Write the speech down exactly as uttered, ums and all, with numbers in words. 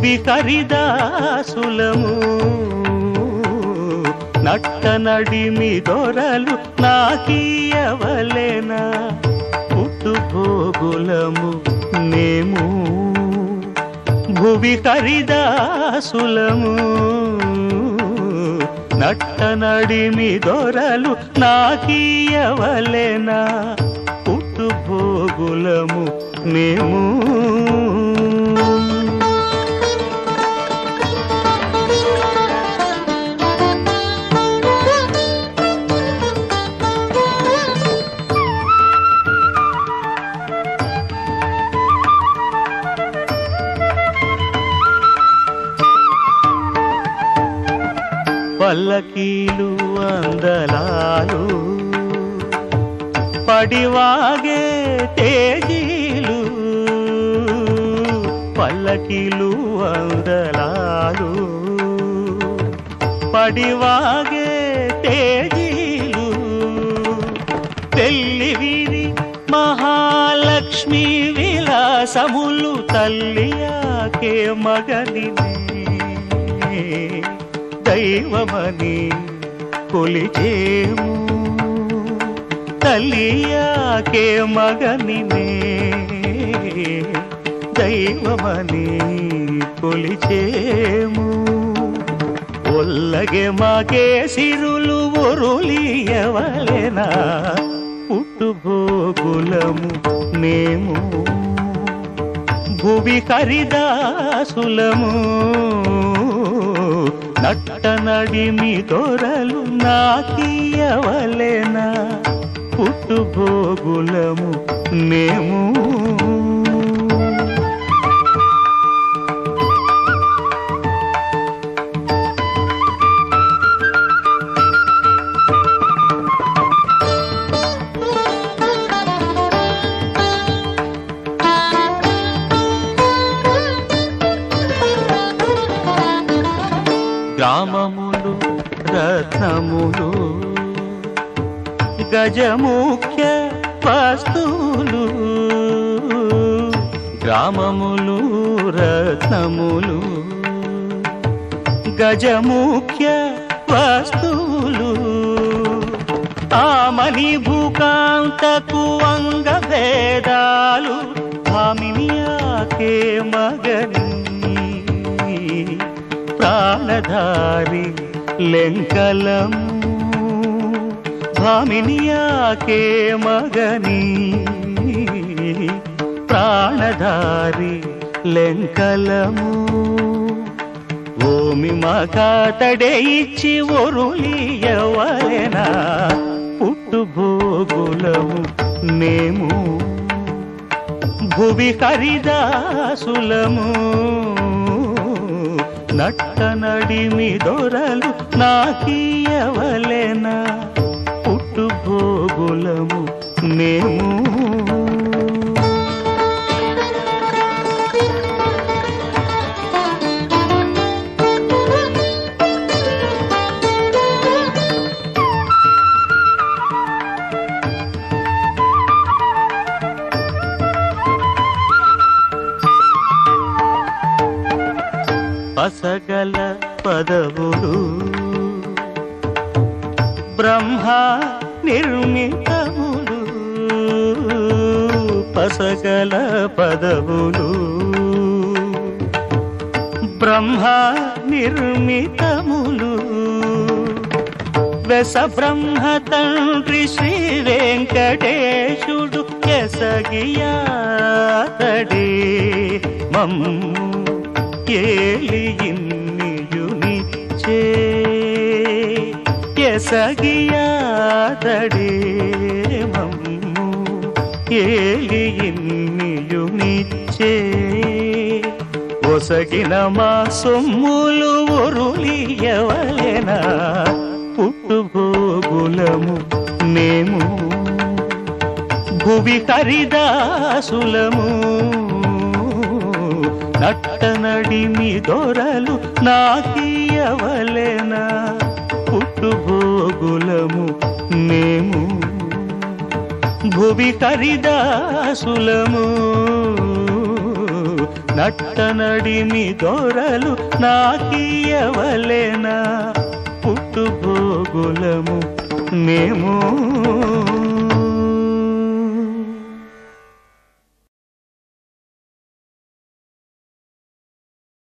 భువి హరిదాసులము నట్ట నడిమి దొరలు నాకీయవలెనా పుట్టు భోగులము మేము భువి హరిదాసులము నట్ట నడిమి దొరలు నాకీయవలెనా పుట్టు భోగులము మేము పల్లకీలు అందలాలు పడివాగే తేజీలు పల్లకీలు అందలాలు పడివాగే తేజీలు తెల్లివిరి మహాలక్ష్మి విలాసములు తల్లియాకే మగనినే దైవమని కొలిచేము తల్లియాకే మగనినే దైవమని కొలిచేము ఒల్లగే మాకే సిరులు ఒరులియవలెనా పుట్టు భోగులము మేము భువి హరిదాసులము నట్ట నడిమి దొరలు నాకీయవలెనా పుట్టు భోగులము మేము గ్రామములు రత్నములు గజముఖ్య వస్తువులు గ్రామములు రత్నములు గజముఖ్య వస్తువులు ఆమని భూకాంతకు అంగ భేదాలు భామినియాకే మగని ప్రాణధారి లెంకలము భామినియాకే మగని ప్రాణధారి లెంకలము ఓమి మగాతడే ఇచ్చి ఒరులియవలెనా పుట్టు భోగులము మేము భువి హరిదాసులము నట్ట నడిమి దొరలు నాకీయవలెనా పుట్టు భోగులము మేము పసగల పదవులు బ్రహ్మ నిర్మితములు పసగల పదవులు బ్రహ్మ నిర్మితములు వెస బ్రహ్మ తండ్రి శ్రీ వెంకటేశుడు ఎసగియాతడే మమ్ము ఏలి ఇన్నియునిచ్చే ఎసగియాతడే మమ్ము ఏలి ఇన్నియునిచ్చే ఒసగిన మా సొమ్ములు ఒరులియవలెనా పుట్టు భోగులము మేము భువి హరిదాసులము నట్ట నడిమి దొరలు నాకీయవలెనా పుట్టు భోగులము మేము భువి హరిదాసులము నట్టనడిమి దొరలు నాకియవలెనా పుట్టుభోగులము మేము